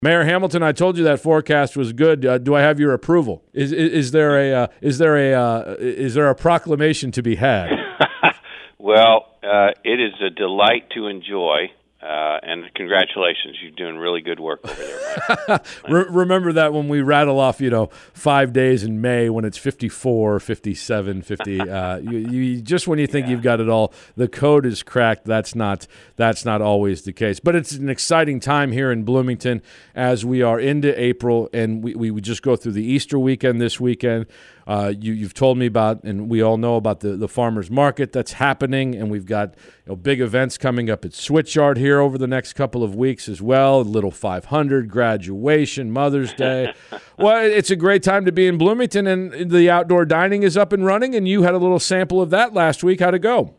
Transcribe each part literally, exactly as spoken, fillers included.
Mayor Hamilton, I told you that forecast was good. Uh, do I have your approval? Is is, is there a uh, is there a uh, is there a proclamation to be had? Well, uh, it is a delight to enjoy, uh, and congratulations, you're doing really good work over there, Mike. Re- remember that when we rattle off, you know, five days in May when it's fifty-four, fifty-seven, fifty. Uh, you, you just when you think yeah. you've got it all, the code is cracked. That's not that's not always the case. But it's an exciting time here in Bloomington as we are into April, and we, we just go through the Easter weekend this weekend. Uh, you, you've told me about, and we all know about the, the farmers market that's happening, and we've got you know, big events coming up at Switchyard here over the next couple of weeks as well. Little five hundred, graduation, Mother's Day. Well, it's a great time to be in Bloomington, and the outdoor dining is up and running, and you had a little sample of that last week. How'd it go?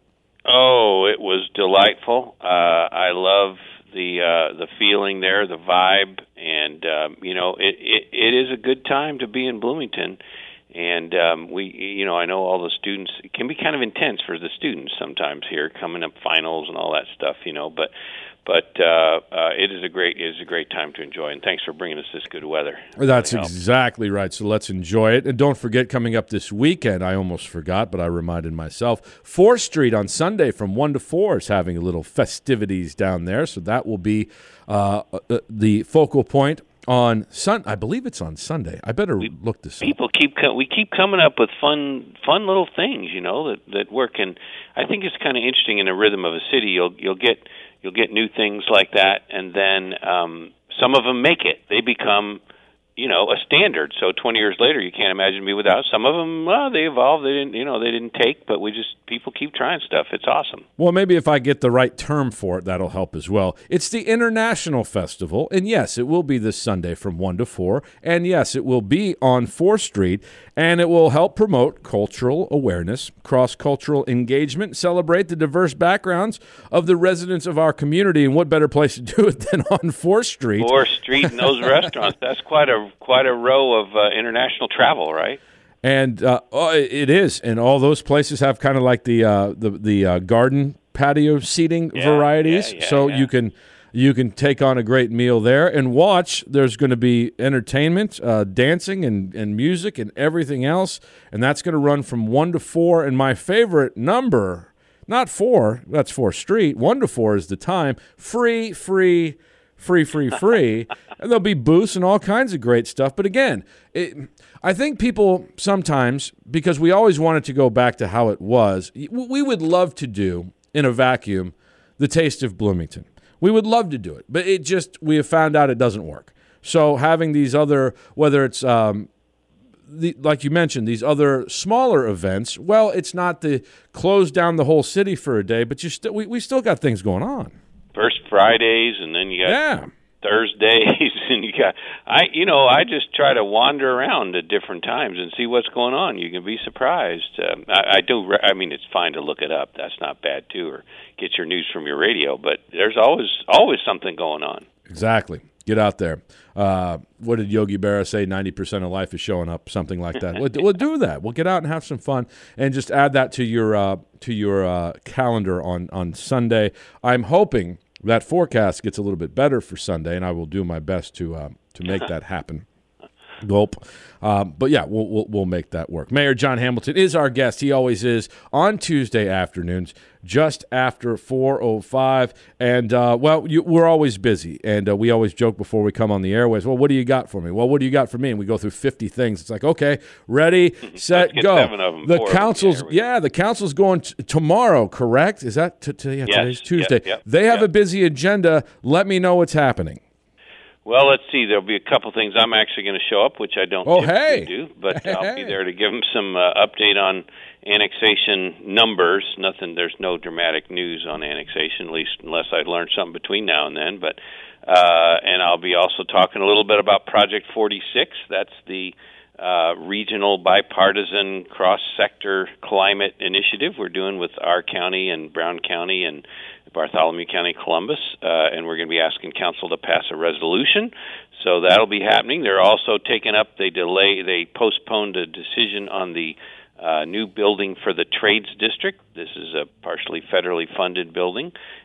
Oh, it was delightful. Uh, I love the uh, the feeling there, the vibe, and um, you know, it, it it is a good time to be in Bloomington. And um, we, you know, I know all the students. It can be kind of intense for the students sometimes here, coming up finals and all that stuff, you know. But, but uh, uh, it is a great, it is a great time to enjoy. And thanks for bringing us this good weather. That's really exactly right. So let's enjoy it. And don't forget, coming up this weekend, I almost forgot, but I reminded myself. fourth Street on Sunday from one to four is having a little festivities down there. So that will be uh, the focal point. On Sun, I believe it's on Sunday. I better we, look this up. People keep we keep coming up with fun, fun little things, you know, that, that work. And I think it's kind of interesting in the rhythm of a city. You'll you'll get you'll get new things like that, and then um, some of them make it. They become, you know, a standard. So twenty years later, you can't imagine me without. Some of them, well, they evolved. They didn't, you know, they didn't take, but we just people keep trying stuff. It's awesome. Well, maybe if I get the right term for it, that'll help as well. It's the International Festival, and yes, it will be this Sunday from one to four, and yes, it will be on fourth Street, and it will help promote cultural awareness, cross-cultural engagement, celebrate the diverse backgrounds of the residents of our community, and what better place to do it than on fourth Street? fourth Street and those restaurants. That's quite a quite a row of uh, international travel, right? And uh, oh, it is, and all those places have kind of like the uh, the the uh, garden patio seating yeah, varieties, yeah, yeah, so yeah. you can you can take on a great meal there and watch. There's going to be entertainment, uh, dancing, and and music and everything else, and that's going to run from one to four. And my favorite number, not four, that's fourth Street. One to four is the time. Free, free. Free, free, free, and there'll be booths and all kinds of great stuff. But again, it, I think people sometimes, because we always wanted to go back to how it was, we would love to do, in a vacuum, the Taste of Bloomington. We would love to do it, but it just, we have found out it doesn't work. So having these other, whether it's, um, the, like you mentioned, these other smaller events, well, it's not the close down the whole city for a day, but you st- we, we still got things going on. First Fridays, and then you got yeah. Thursdays, and you got I. You know, I just try to wander around at different times and see what's going on. You can be surprised. Um, I, I do. Re- I mean, it's fine to look it up. That's not bad too, or get your news from your radio. But there's always always something going on. Exactly. Get out there. Uh, what did Yogi Berra say? ninety percent of life is showing up, something like that. we'll, we'll do that. We'll get out and have some fun, and just add that to your uh, to your uh, calendar on, on Sunday. I'm hoping that forecast gets a little bit better for Sunday, and I will do my best to uh, to make that happen. Gulp. Um, but, yeah, we'll, we'll we'll make that work. Mayor John Hamilton is our guest. He always is on Tuesday afternoons, just after four oh five. And, uh, well, you, we're always busy, and uh, we always joke before we come on the airways, well, what do you got for me? Well, what do you got for me? And we go through fifty things. It's like, okay, ready, set, go. Seven of them, the council's, yeah, the council's going t- tomorrow, correct? Is that t- t- yeah, yes, today's Tuesday? Yep, yep, they have yep. a busy agenda. Let me know what's happening. Well, let's see. There'll be a couple things. I'm actually going to show up, which I don't oh, typically hey. do, but hey. I'll be there to give them some uh, update on annexation numbers. Nothing. There's no dramatic news on annexation, at least unless I learn something between now and then. But uh, and I'll be also talking a little bit about Project forty-six. That's the uh, regional bipartisan cross-sector climate initiative we're doing with our county and Brown County and Bartholomew County, Columbus, uh, and we're going to be asking council to pass a resolution. So that'll be happening. They're also taking up, they delay, they postponed a decision on the uh, new building for the Trades District. This is a partially federally funded building,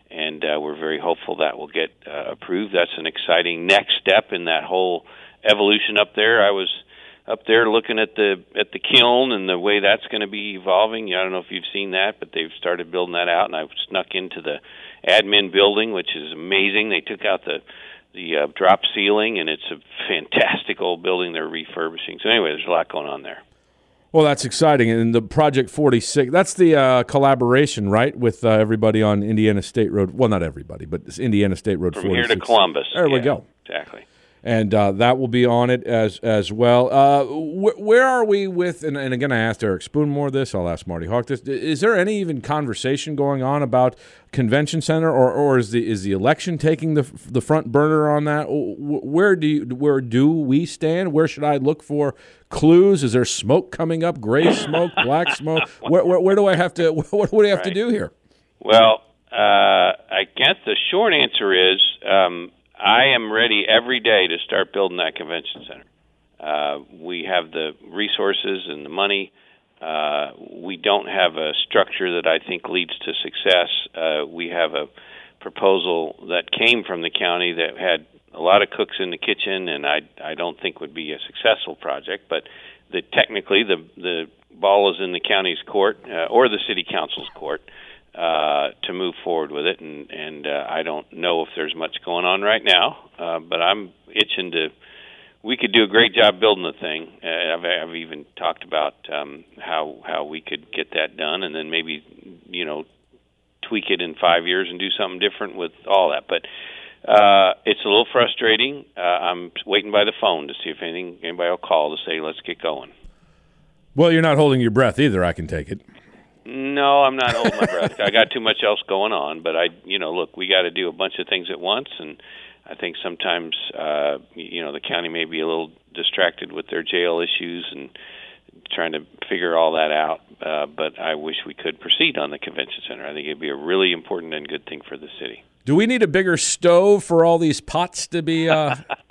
and uh, we're very hopeful that will get uh, approved. That's an exciting next step in that whole evolution up there. I was up there looking at the at the kiln and the way that's going to be evolving. I don't know if you've seen that, but they've started building that out, and I snuck into the admin building, which is amazing. They took out the the uh, drop ceiling, and it's a fantastic old building they're refurbishing. So anyway, there's a lot going on there. Well, that's exciting. And the Project forty-six, that's the uh, collaboration, right, with uh, everybody on Indiana State Road. Well, not everybody, but it's Indiana State Road From forty-six. Here to Columbus. There yeah, we go. Exactly. And uh, that will be on it as as well. Uh, wh- where are we with, and, and again, I asked Eric Spoonmore this, I'll ask Marty Hawk this, is there any even conversation going on about convention center, or, or is the is the election taking the the front burner on that? Where do you, where do we stand? Where should I look for clues? Is there smoke coming up, gray smoke, black smoke? Where, where, where do I have to, what do I have right. to do here? Well, uh, I guess the short answer is, um, I am ready every day to start building that convention center. Uh, we have the resources and the money. Uh, we don't have a structure that I think leads to success. Uh, we have a proposal that came from the county that had a lot of cooks in the kitchen, and I, I don't think would be a successful project. But the, technically, the the ball is in the county's court uh, or the city council's court. Uh, to move forward with it, and, and uh, I don't know if there's much going on right now, uh, but I'm itching to. We could do a great job building the thing. Uh, I've, I've even talked about um, how how we could get that done, and then maybe you know tweak it in five years and do something different with all that. But uh, it's a little frustrating. Uh, I'm waiting by the phone to see if anything anybody will call to say let's get going. Well, you're not holding your breath either. I can take it. No, I'm not holding my breath. I got too much else going on, but I, you know, look, we got to do a bunch of things at once, and I think sometimes, uh, you know, the county may be a little distracted with their jail issues and trying to figure all that out. Uh, but I wish we could proceed on the convention center. I think it'd be a really important and good thing for the city. Do we need a bigger stove for all these pots to be? Uh,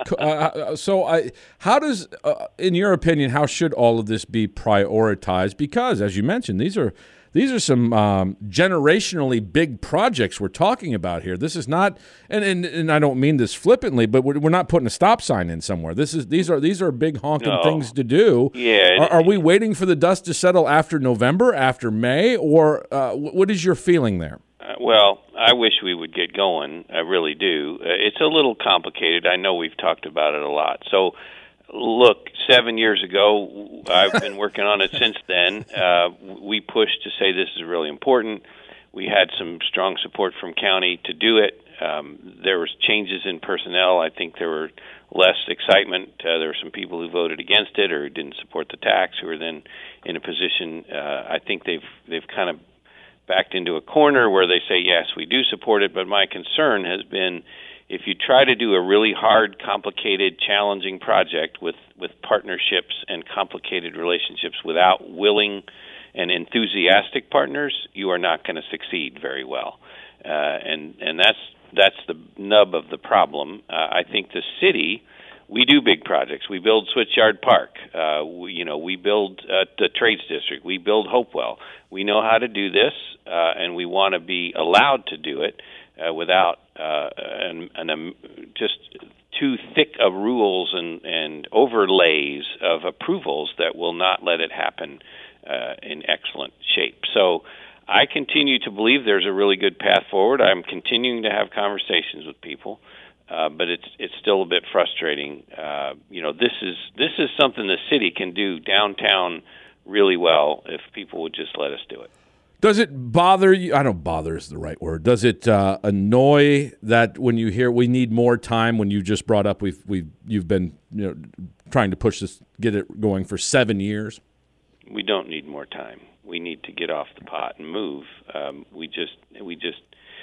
uh, so, I, how does, uh, in your opinion, how should all of this be prioritized? Because, as you mentioned, these are. These are some um, generationally big projects we're talking about here. This is not, and, and, and I don't mean this flippantly, but we're, we're not putting a stop sign in somewhere. This is these are these are big honking no. things to do. Yeah. Are, are we waiting for the dust to settle after November, after May, or uh, what is your feeling there? Uh, well, I wish we would get going. I really do. Uh, it's a little complicated. I know we've talked about it a lot. So. Look, seven years ago, I've been working on it since then. Uh, we pushed to say this is really important. We had some strong support from county to do it. Um, there was changes in personnel. I think there were less excitement. Uh, there were some people who voted against it or who didn't support the tax who are then in a position. Uh, I think they've they've kind of backed into a corner where they say, yes, we do support it, but my concern has been if you try to do a really hard, complicated, challenging project with, with partnerships and complicated relationships without willing and enthusiastic partners, you are not going to succeed very well. Uh, and and that's that's the nub of the problem. Uh, I think the city, we do big projects. We build Switchyard Park. Uh, we, you know, we build uh, the Trades District. We build Hopewell. We know how to do this, uh, and we want to be allowed to do it uh, without uh, an, an, um, just too thick of rules and, and overlays of approvals that will not let it happen uh, in excellent shape. So I continue to believe there's a really good path forward. I'm continuing to have conversations with people. Uh, but it's it's still a bit frustrating. Uh, you know, this is this is something the city can do downtown really well if people would just let us do it. Does it bother you? I don't bother is the right word. Does it uh, annoy that when you hear we need more time? When you just brought up we've we you've been you know trying to push this, get it going for seven years. We don't need more time. We need to get off the pot and move. Um, we just we just.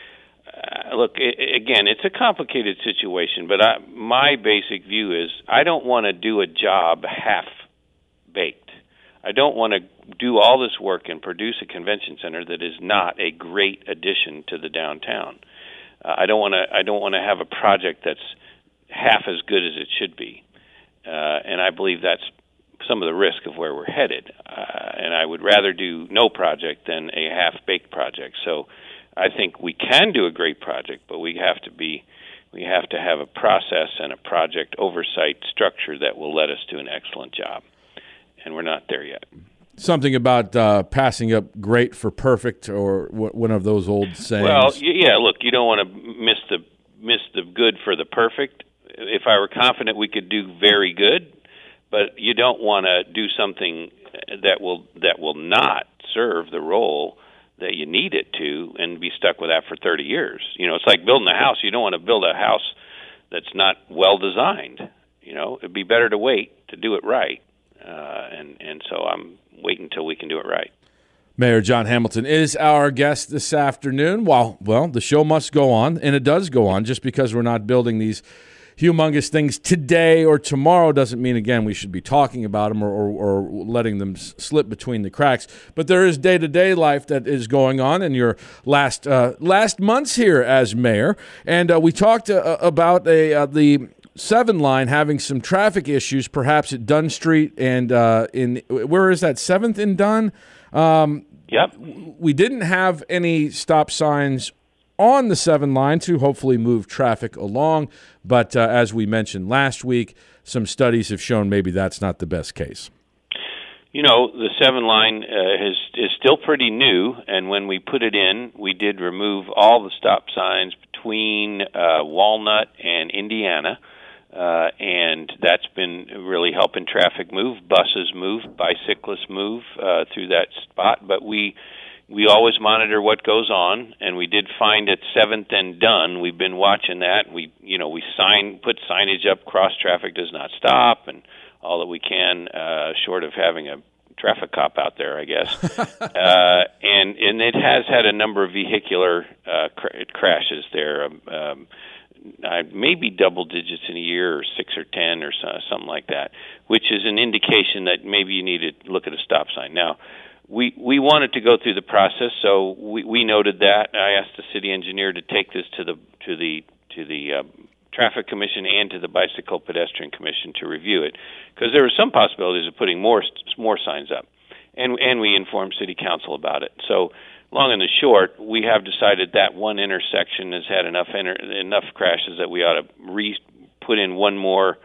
Uh, look, I- again, it's a complicated situation, but I, my basic view is I don't want to do a job half-baked. I don't want to do all this work and produce a convention center that is not a great addition to the downtown. Uh, I don't want to. I don't want to have a project that's half as good as it should be, uh, and I believe that's some of the risk of where we're headed. Uh, and I would rather do no project than a half-baked project. So. I think we can do a great project, but we have to be we have to have a process and a project oversight structure that will let us do an excellent job, and we're not there yet. Something about uh, passing up great for perfect, or one of those old sayings. Well, yeah. Look, you don't want to miss the miss the good for the perfect. If I were confident we could do very good, but you don't want to do something that will that will not serve the role that you need it to, and be stuck with that for thirty years. You know, it's like building a house. You don't want to build a house that's not well designed. You know, it'd be better to wait to do it right. Uh, and and so I'm waiting until we can do it right. Mayor John Hamilton is our guest this afternoon. While, well, the show must go on, and it does go on. Just because we're not building these humongous things today or tomorrow doesn't mean, again, we should be talking about them or, or, or letting them slip between the cracks. But there is day-to-day life that is going on in your last uh, last months here as mayor. And uh, we talked uh, about a uh, the seven line having some traffic issues, perhaps at Dunn Street and uh, in where is that, seventh and Dunn? Um, yep. We didn't have any stop signs on the seven line to hopefully move traffic along, but uh, as we mentioned last week, some studies have shown maybe that's not the best case. You know, the seven line uh, is is still pretty new, and when we put it in, we did remove all the stop signs between uh, Walnut and Indiana. Uh, and that's been really helping traffic move. Buses move, bicyclists move uh, through that spot. But we we always monitor what goes on, and we did find at seventh and Dunn. We've been watching that. We you know we sign put signage up. Cross traffic does not stop, and all that we can, uh, short of having a traffic cop out there, I guess. uh, and and it has had a number of vehicular uh, cr- crashes there. Um, um, Uh, maybe double digits in a year, or six or ten, or so, something like that, which is an indication that maybe you need to look at a stop sign. Now, we we wanted to go through the process, so we, we noted that. I asked the city engineer to take this to the to the to the uh, Traffic Commission and to the Bicycle Pedestrian Commission to review it, because there were some possibilities of putting more more signs up, and and we informed City Council about it. So. Long and the short, we have decided that one intersection has had enough inter- enough crashes that we ought to re- put in one more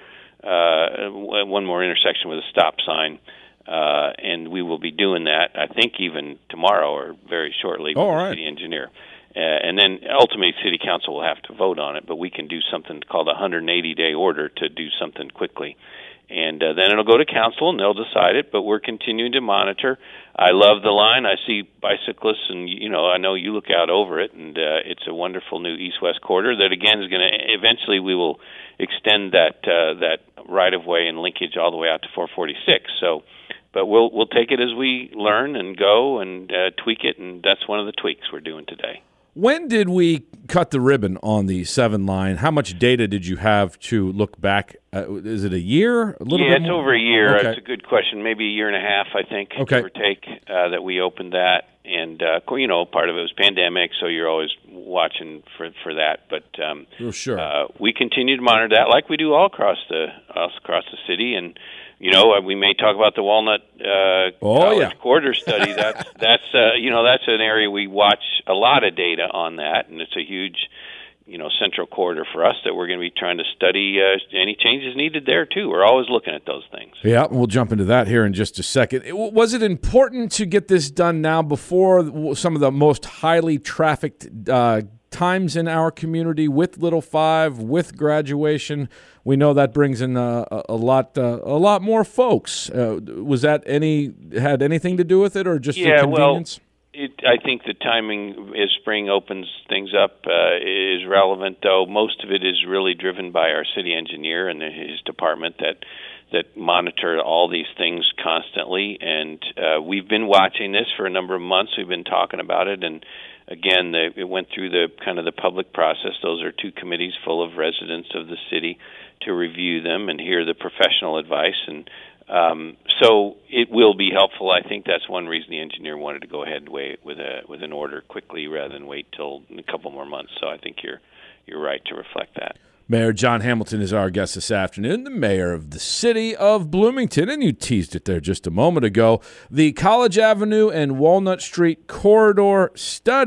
uh, one more intersection with a stop sign, uh, and we will be doing that. I think even tomorrow or very shortly with oh, the right. city engineer, uh, and then ultimately City Council will have to vote on it. But we can do something called a one hundred eighty day order to do something quickly. And uh, then it'll go to council, and they'll decide it, but we're continuing to monitor. I love the line. I see bicyclists, and, you know, I know you look out over it, and uh, it's a wonderful new east-west corridor that, again, is going to – eventually we will extend that uh, that right-of-way and linkage all the way out to four forty-six. So, but we'll we'll take it as we learn and go and uh, tweak it, and that's one of the tweaks we're doing today. When did we cut the ribbon on the seven line? How much data did you have to look back? Uh, is it a year? A little yeah, bit it's more? over a year. Okay. It's a good question. Maybe a year and a half, I think, okay. give or take, uh, that we opened that. And, uh, you know, part of it was pandemic, so you're always watching for for that. But um, oh, sure. uh, we continue to monitor that like we do all across the all across the city. And, you know, we may talk about the Walnut uh, oh, College yeah. Corridor study. That's, that's uh, you know, that's an area we watch a lot of data on that, and it's a huge, you know, central corridor for us that we're going to be trying to study uh, any changes needed there, too. We're always looking at those things. Yeah, we'll jump into that here in just a second. It, was it important to get this done now before some of the most highly trafficked uh, times in our community with Little Five, with graduation? We know that brings in uh, a, a lot, uh, a lot more folks. Uh, was that any had anything to do with it, or just yeah, the convenience? Well, it, I think the timing as spring opens things up uh, is relevant. Though most of it is really driven by our city engineer and his department that that monitor all these things constantly. And uh, we've been watching this for a number of months. We've been talking about it, and again, the, it went through the kind of the public process. Those are two committees full of residents of the city to review them and hear the professional advice. And um, so it will be helpful. I think that's one reason the engineer wanted to go ahead and wait with a with an order quickly rather than wait till a couple more months. So I think you're you're right to reflect that. Mayor John Hamilton is our guest this afternoon, the mayor of the city of Bloomington, and you teased it there just a moment ago. The College Avenue and Walnut Street corridor study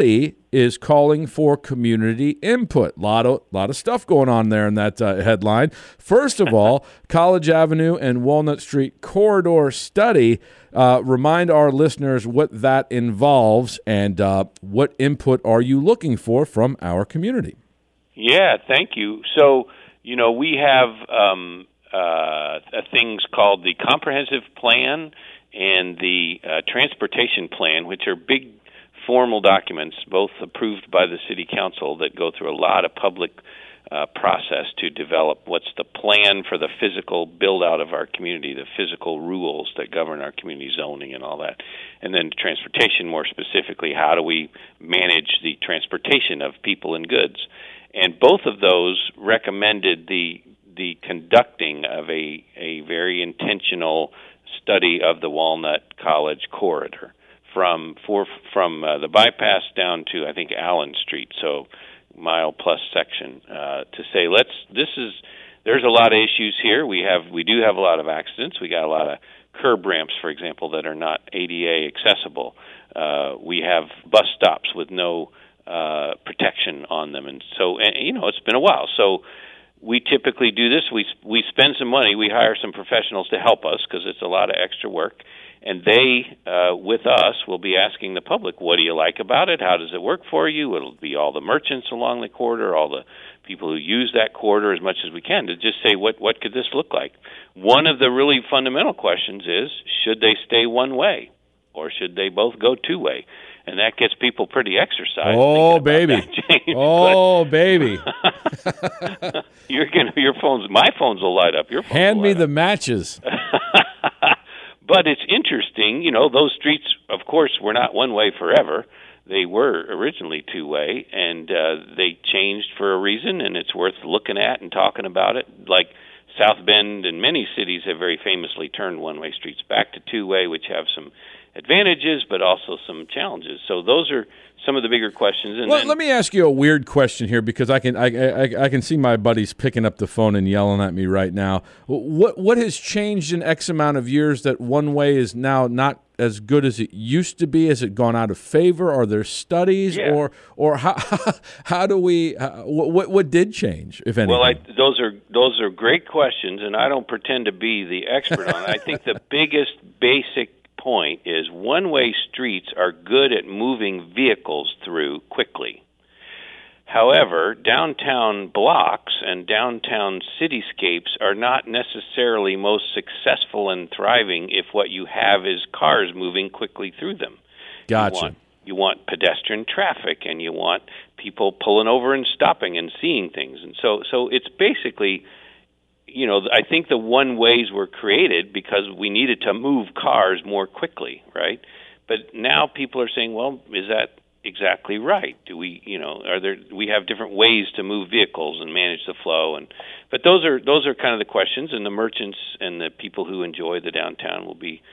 is calling for community input. A lot of, lot of stuff going on there in that uh, headline. First of all, College Avenue and Walnut Street corridor study. Uh, remind our listeners what that involves and uh, what input are you looking for from our community? Yeah, thank you. So, you know, we have um, uh, things called the Comprehensive Plan and the uh, Transportation Plan, which are big formal documents, both approved by the City Council, that go through a lot of public uh, process to develop what's the plan for the physical build-out of our community, the physical rules that govern our community zoning and all that. And then transportation, more specifically, how do we manage the transportation of people and goods? And both of those recommended the the conducting of a, a very intentional study of the Walnut College corridor from for, from uh, the bypass down to, I think, Allen Street, so mile plus section, uh, to say, let's, this is, there's a lot of issues here. We have, we do have a lot of accidents. We got a lot of curb ramps, for example, that are not A D A accessible. Uh, we have bus stops with no uh, protection on them. And so, and, you know, it's been a while. So we typically do this. We, we spend some money. We hire some professionals to help us because it's a lot of extra work. And they, uh, with us, will be asking the public, what do you like about it? How does it work for you? It'll be all the merchants along the corridor, all the people who use that corridor as much as we can to just say, what, what could this look like? One of the really fundamental questions is, should they stay one way or should they both go two way? And that gets people pretty exercised. Oh, baby. Oh, baby. You're gonna, your phones, my phones will light up. Your phones Hand will me light the up. matches. But it's interesting, you know, those streets, of course, were not one-way forever. They were originally two-way, and uh, they changed for a reason, and it's worth looking at and talking about it. Like South Bend and many cities have very famously turned one-way streets back to two-way, which have some advantages but also some challenges. So those are some of the bigger questions. And well, then, let me ask you a weird question here because I can I, I I can see my buddies picking up the phone and yelling at me right now. What what has changed in X amount of years that one way is now not as good as it used to be? Has it gone out of favor? Are there studies, yeah. or or how how do we uh, what what did change, if anything? Well, I, those are those are great questions, and I don't pretend to be the expert on it. I think the biggest basic point is one-way streets are good at moving vehicles through quickly. However, downtown blocks and downtown cityscapes are not necessarily most successful and thriving if what you have is cars moving quickly through them. Gotcha. You want, you want pedestrian traffic, and you want people pulling over and stopping and seeing things. And so, so it's basically, you know, I think the one-ways were created because we needed to move cars more quickly, right? But now people are saying, well, is that exactly right? Do we, you know, are there, we have different ways to move vehicles and manage the flow? And but those are those are kind of the questions, and the merchants and the people who enjoy the downtown will be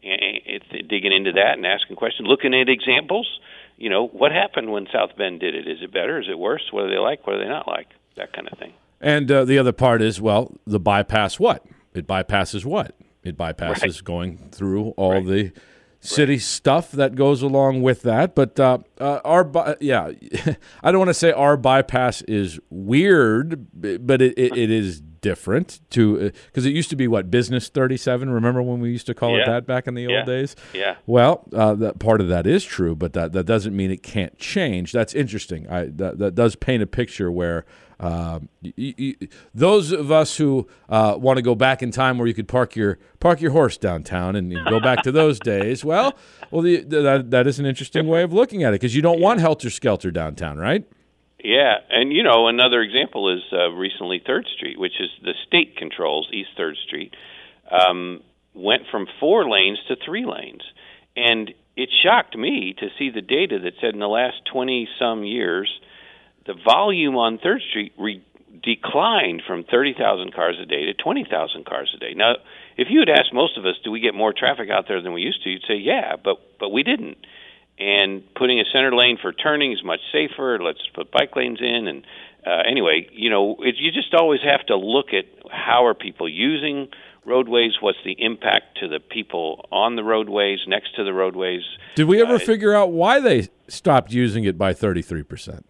digging into that and asking questions, looking at examples. You know, what happened when South Bend did it? Is it better? Is it worse? What do they like? What do they not like? That kind of thing. And uh, the other part is, well, the bypass what? It bypasses what? It bypasses right. going through all right. the city right. stuff that goes along with that. But uh, uh, our, bi- yeah, I don't want to say our bypass is weird, but it, it, it is different to because uh, it used to be what, Business thirty-seven. Remember when we used to call yeah. it that back in the yeah. old days? Yeah. Well, uh, that part of that is true, but that, that doesn't mean it can't change. That's interesting. I that, that does paint a picture where uh, y- y- those of us who uh, want to go back in time where you could park your park your horse downtown and, and go back to those days. Well, well, the, that that is an interesting way of looking at it because you don't want helter skelter downtown, right? Yeah, and you know, another example is uh, recently third Street, which is the state controls East third Street, um, went from four lanes to three lanes. And it shocked me to see the data that said in the last twenty-some years, the volume on third Street re- declined from thirty thousand cars a day to twenty thousand cars a day. Now, if you had asked most of us, do we get more traffic out there than we used to, you'd say, yeah, but but we didn't. And putting a center lane for turning is much safer. Let's put bike lanes in. And uh, anyway, you know, it, you just always have to look at how are people using roadways, what's the impact to the people on the roadways, next to the roadways. Did we ever uh, figure out why they stopped using it by thirty-three percent?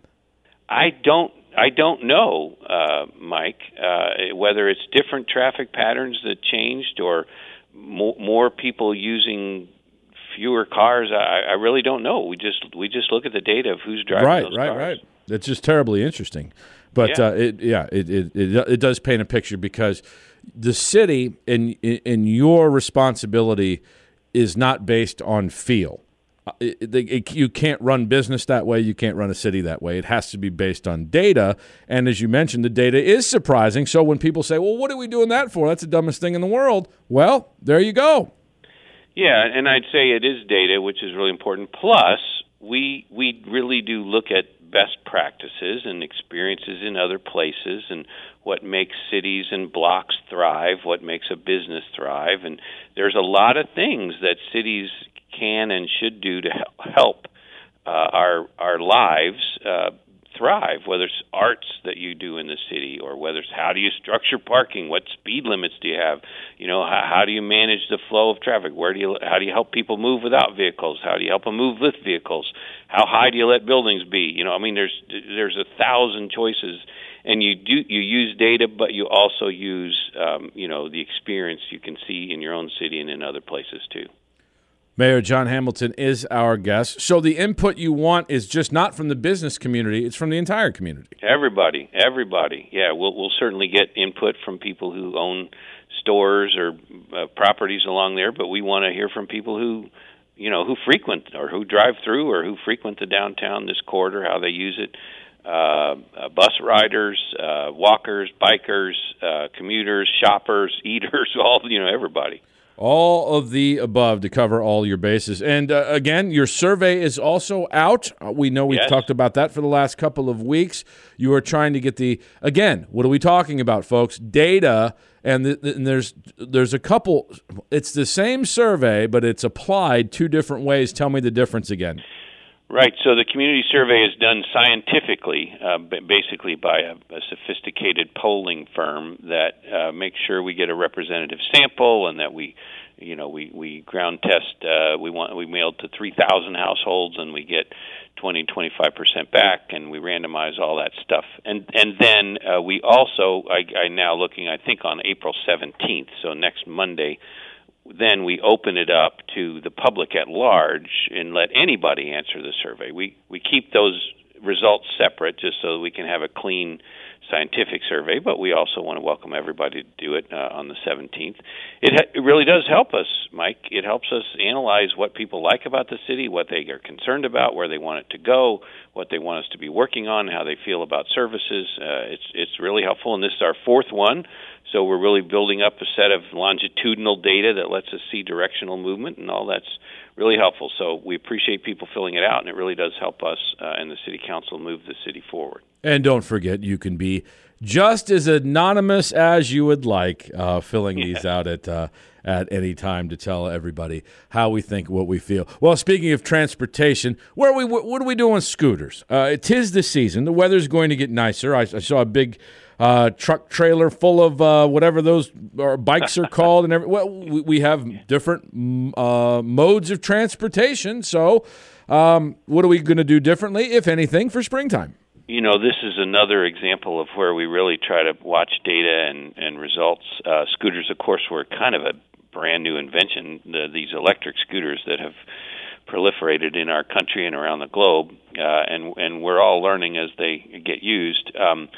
I don't I don't know, uh, Mike, uh, whether it's different traffic patterns that changed or more, more people using fewer cars. I, I really don't know. We just we just look at the data of who's driving right, those right, cars. Right, right. It's just terribly interesting. But yeah, uh, it, yeah, it, it it it does paint a picture because the city and and your responsibility is not based on feel. It, it, it, you can't run business that way. You can't run a city that way. It has to be based on data. And as you mentioned, the data is surprising. So when people say, well, what are we doing that for? That's the dumbest thing in the world. Well, there you go. Yeah, and I'd say it is data, which is really important. Plus, we we really do look at best practices and experiences in other places and what makes cities and blocks thrive, what makes a business thrive. And there's a lot of things that cities can and should do to help uh, our our lives uh, thrive, whether it's arts that you do in the city or whether it's how do you structure parking, what speed limits do you have, you know, how, how do you manage the flow of traffic, where do you how do you help people move without vehicles, how do you help them move with vehicles, how high do you let buildings be, you know, I mean there's there's a thousand choices, and you do you use data, but you also use um, you know the experience you can see in your own city and in other places too. Mayor John Hamilton is our guest. So the input you want is just not from the business community, it's from the entire community. Everybody, everybody. Yeah, we'll we'll certainly get input from people who own stores or uh, properties along there, but we want to hear from people who, you know, who frequent or who drive through or who frequent the downtown, this corridor, how they use it. Uh, uh, bus riders, uh, walkers, bikers, uh, commuters, shoppers, eaters, all, you know, everybody. All of the above to cover all your bases. And uh, again, your survey is also out. Uh, we know we've yes. talked about that for the last couple of weeks. You are trying to get the, again, what are we talking about, folks? Data, and, the, and there's there's a couple, it's the same survey, but it's applied two different ways. Tell me the difference again. Right. So the community survey is done scientifically, uh, basically by a, a sophisticated polling firm that uh, makes sure we get a representative sample and that we, you know, we, we ground test. Uh, we want we mailed to three thousand households and we get twenty, twenty-five percent back, and we randomize all that stuff. And and then uh, we also, I, I now looking, I think on April seventeenth, so next Monday. Then we open it up to the public at large and let anybody answer the survey. We we keep those results separate just so that we can have a clean scientific survey, but we also want to welcome everybody to do it uh, on the seventeenth. It, ha- it really does help us, Mike. It helps us analyze what people like about the city, what they are concerned about, where they want it to go, what they want us to be working on, how they feel about services. Uh, it's it's really helpful, and this is our fourth one. So we're really building up a set of longitudinal data that lets us see directional movement, and all that's really helpful. So we appreciate people filling it out, and it really does help us uh, and the City Council move the city forward. And don't forget, you can be just as anonymous as you would like, uh, filling these yeah. out at uh, at any time to tell everybody how we think, what we feel. Well, speaking of transportation, where are we? What are we doing with scooters? Uh, it is the season. The weather's going to get nicer. I, I saw a big uh, truck trailer full of uh, whatever those or bikes are called, and every, well, we, we have different uh, modes of transportation. So, um, what are we going to do differently, if anything, for springtime? You know, this is another example of where we really try to watch data and, and results. Uh, scooters, of course, were kind of a brand new invention, the, these electric scooters that have proliferated in our country and around the globe, uh, and, and we're all learning as they get used. Um,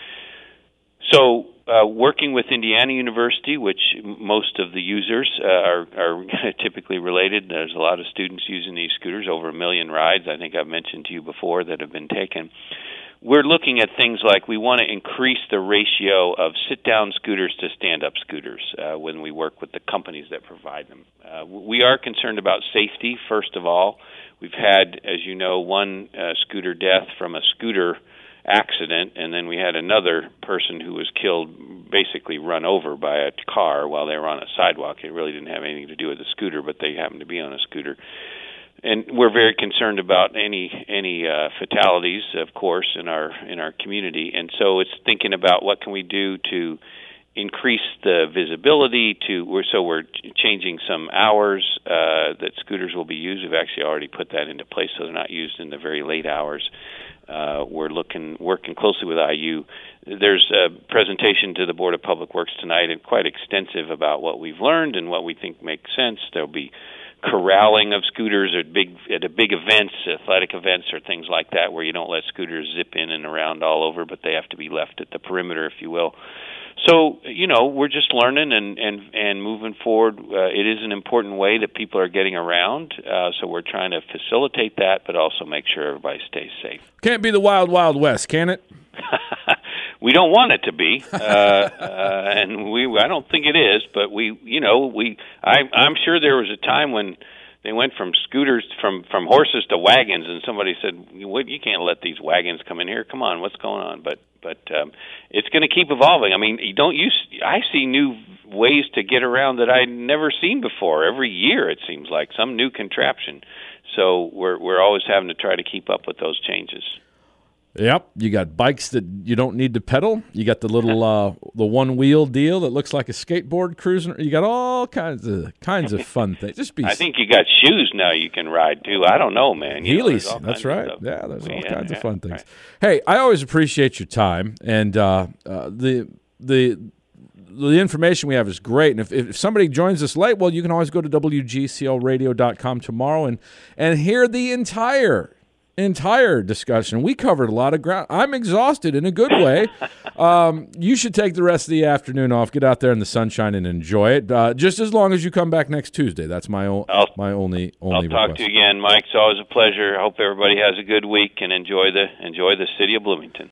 so uh, working with Indiana University, which most of the users uh, are, are typically related, there's a lot of students using these scooters, over a million rides, I think I've mentioned to you before, that have been taken. We're looking at things like we want to increase the ratio of sit-down scooters to stand-up scooters uh, when we work with the companies that provide them. Uh, we are concerned about safety, first of all. We've had, as you know, one uh, scooter death from a scooter accident, and then we had another person who was killed, basically run over by a car while they were on a sidewalk. It really didn't have anything to do with the scooter, but they happened to be on a scooter. and we're very concerned about any any uh, fatalities, of course, in our in our community. And so it's thinking about what can we do to increase the visibility. To we're so we're changing some hours uh, that scooters will be used. We've actually already put that into place, so they're not used in the very late hours. Uh, we're looking working closely with I U. There's a presentation to the Board of Public Works tonight, and quite extensive about what we've learned and what we think makes sense. There'll be corralling of scooters at big at a big events, athletic events, or things like that, where you don't let scooters zip in and around all over, but they have to be left at the perimeter, if you will. So, you know, we're just learning and, and, and moving forward. Uh, it is an important way that people are getting around, uh, so we're trying to facilitate that, but also make sure everybody stays safe. Can't be the wild, wild west, can it? We don't want it to be, uh, uh, and we I don't think it is, but we, you know, we I, I'm sure there was a time when they went from scooters, from, from horses to wagons, and somebody said, "What? You can't let these wagons come in here. Come on, what's going on?" But but um, it's going to keep evolving. I mean, you don't use. I see new ways to get around that I'd never seen before. Every year, it seems like some new contraption. So we're we're always having to try to keep up with those changes. Yep, you got bikes that you don't need to pedal. You got the little uh, the one wheel deal that looks like a skateboard cruising. You got all kinds of kinds of fun things. Just be. I think you got shoes now you can ride too. I don't know, man. You Heelys, know, that's right. Of, yeah, there's all yeah, kinds yeah, of fun things. Right. Hey, I always appreciate your time, and uh, uh, the the. The information we have is great, and if, if somebody joins us late, well, you can always go to W G C L radio dot com tomorrow and and hear the entire entire discussion. We covered a lot of ground. I'm exhausted in a good way. um, you should take the rest of the afternoon off, get out there in the sunshine and enjoy it. Uh, just as long as you come back next Tuesday. That's my o- my only only. I'll talk request. to you again, Mike. It's always a pleasure. I hope everybody has a good week and enjoy the enjoy the city of Bloomington.